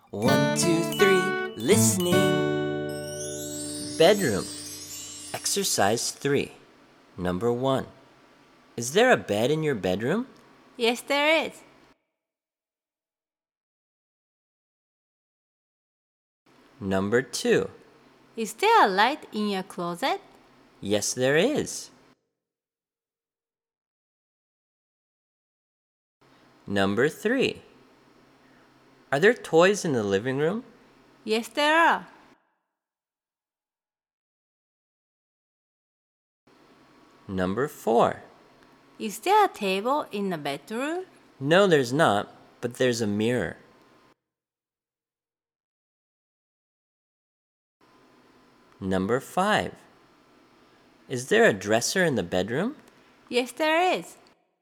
1, 2, 3, listening. Bedroom. Exercise 3. Number 1. Is there a bed in your bedroom? Yes, there is. Number 2. Is there a light in your closet? Yes, there is. Number 3. Are there toys in the living room? Yes, there are. Number 4. Is there a table in the bedroom? No, there's not, but there's a mirror. Number 5. Is there a dresser in the bedroom? Yes, there is.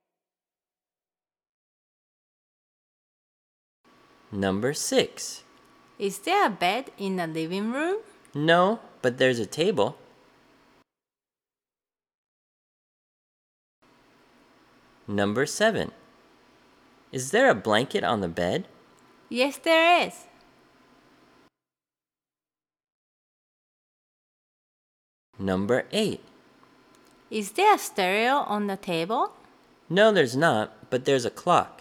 Number 6. Is there a bed in the living room? No, but there's a table. Number 7. Is there a blanket on the bed? Yes, there is. Number 8. Is there a stereo on the table? No, there's not, but there's a clock.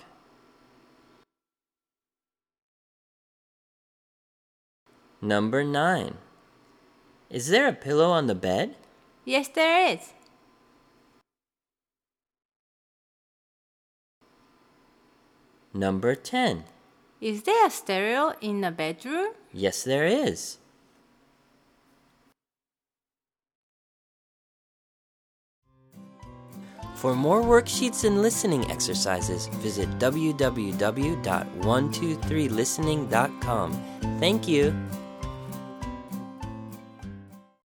Number 9. Is there a pillow on the bed? Yes, there is. Number 10. Is there a stereo in the bedroom? Yes, there is. For more worksheets and listening exercises, visit www.123listening.com. Thank you.